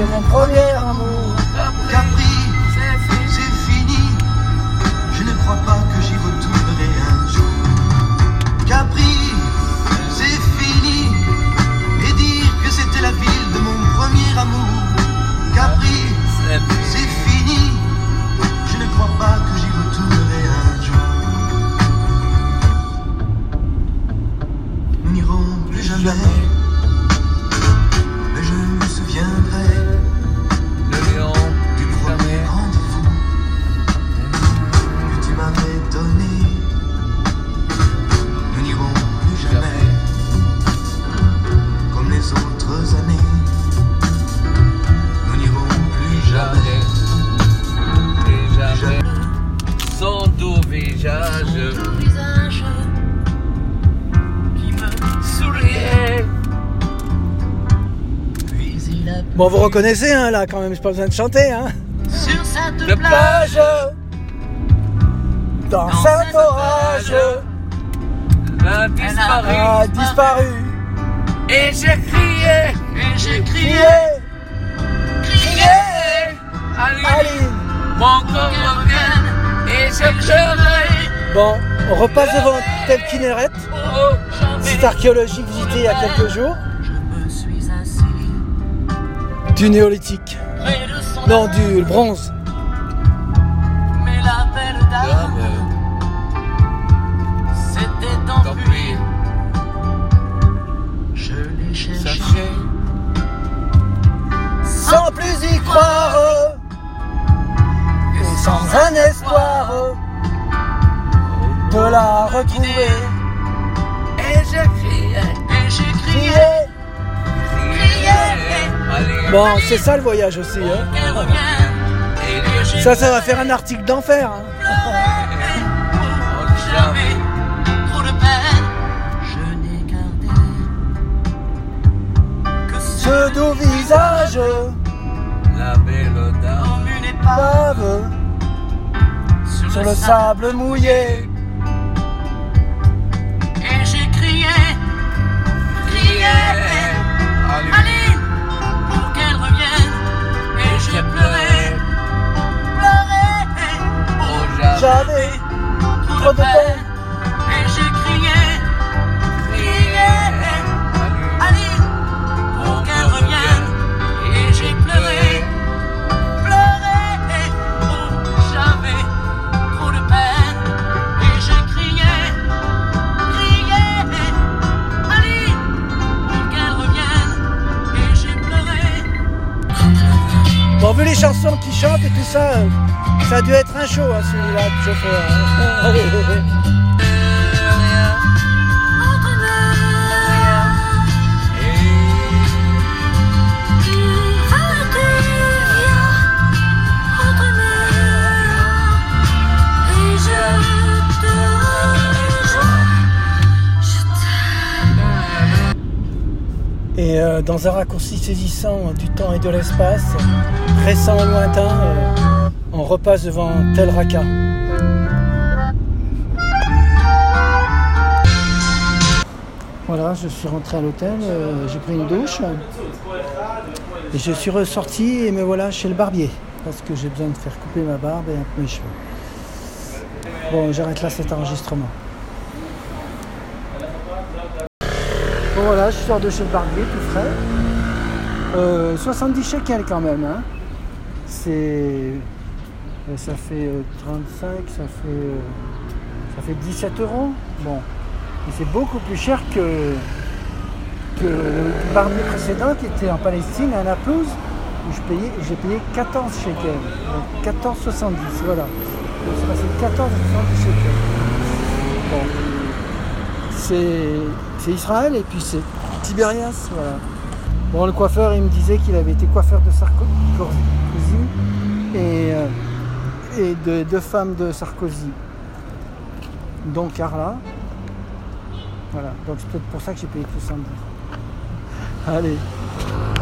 chez mon premier amour. Capri, c'est fini. Je ne crois pas que j'y retournerai un jour. Capri, c'est fini. Et dire que c'était la ville de mon premier amour. Capri, c'est fini. Je ne crois pas que j'y retournerai un jour. Nous n'irons plus jamais. Mais je me souviendrai du premier rendez-vous que tu m'avais donné. Nous n'irons plus jamais comme les autres années. Nous n'irons plus jamais. Son doux visage qui me souriait. Puis il a Bon, vous reconnaissez, hein, là, quand même, j'ai pas besoin de chanter, hein. sur cette Le plage. Dans cet orage, l'a disparu. a disparu. Et j'ai crié, Et j'ai crié, Crié, Aline, Aline. mon corps revienne. Et j'ai pleuré. Bon, on repasse devant tel Kinneret, Oh, site archéologique visité il y a quelques jours, je me suis assis du néolithique. près de son Non, du bronze. mais la belle dame s'était tant enfuie. pis, Je l'ai cherché sachez, Sans plus y croire, et sans un espoir de la retrouver. et j'ai crié, et j'ai crié, Crié. Aline, Bon, c'est ça le voyage aussi, hein. qu'elle revienne. et j'ai Ça va faire un article d'enfer, hein. J'avais trop de peine. Je n'ai gardé que Ce doux visage, la belle dame. comme une épave pave, sur le sable mouillé. Et j'ai crié, Aline, Aline, pour qu'elle revienne. Et j'ai pleuré, oh J'avais trop de peine. Et j'ai crié, Aline, pour qu'elle revienne. Et j'ai pleuré, oh, j'avais trop de peine. Et j'ai crié, Aline, pour qu'elle revienne. Et j'ai pleuré. Bon, vu les chansons qui chantent et tout ça, ça a dû être un show, hein, celui-là, le chauffeur. Hein. Et dans un raccourci saisissant du temps et de l'espace, récent et lointain, on repasse devant Tel Raqqa. Voilà, je suis rentré à l'hôtel, j'ai pris une douche et je suis ressorti et me voilà chez le barbier parce que j'ai besoin de faire couper ma barbe et un peu mes cheveux. Bon, j'arrête là cet enregistrement. Bon voilà, je sors de chez le barbier tout frais. 70 shekels quand même, hein. Ça fait 35, ça fait 17 euros. Bon, et c'est beaucoup plus cher que le barbier précédent qui était en Palestine, à Naplouse, où j'ai payé 14 shekels. Donc 14,70, voilà. Donc c'est passé de 14 à 70 shekels. Bon, c'est Israël et puis c'est Tibérias, voilà. Bon, le coiffeur, il me disait qu'il avait été coiffeur de Sarkozy et de deux femmes de Sarkozy, dont Carla. Voilà, donc c'est peut-être pour ça que j'ai payé 70. Allez.